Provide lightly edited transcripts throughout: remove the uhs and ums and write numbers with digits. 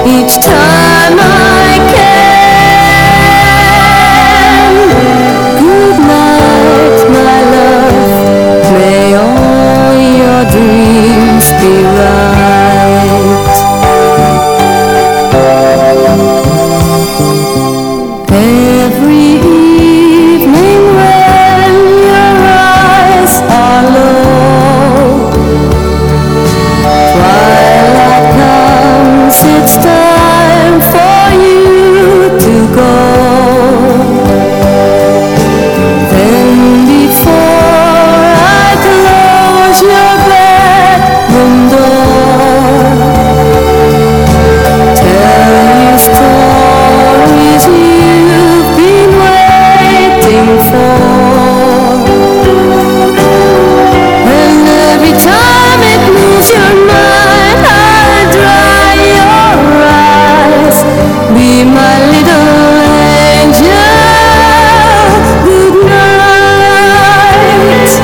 each time I can. Good night, my love, may all your dreams be right. Every evening when your eyes are low, twilight comes, it's time for you to go. Then before I close your bedroom door, tell you stories you've been waiting for. And every time it moves your mind, I'll dry your eyes. Be my little angel. Good night.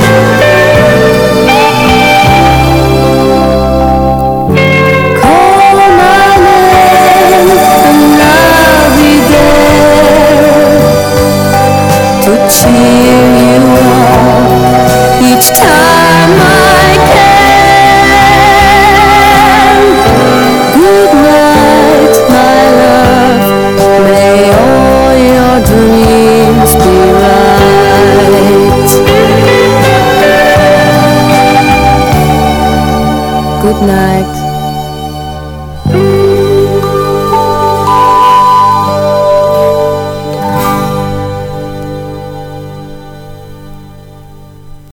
Call my name and I'll be there to cheer you up each time I can. Good night, my love, may all your dreams be right. Good night.